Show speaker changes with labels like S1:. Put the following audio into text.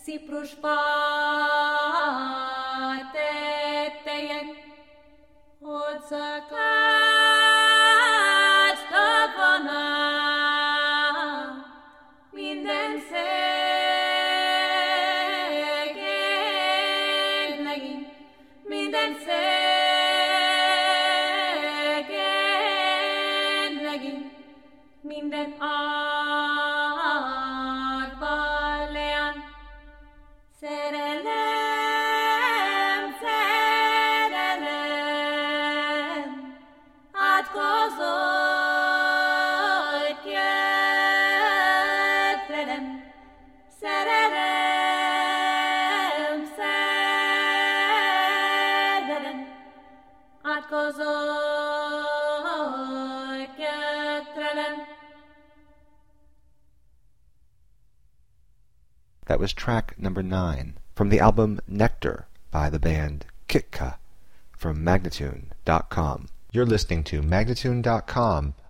S1: ciprusfátettejen, ott szakadsz tavanát, minden szegény legény, minden szegény legény, minden árva leán. Szerelem, szerelem, átkozott gyötrelem. Szerelem, szerelem, átkozott gyötrelem.
S2: That was track number 9 from the album Nectar by the band Kitka from Magnatune.com. You're listening to Magnatune.com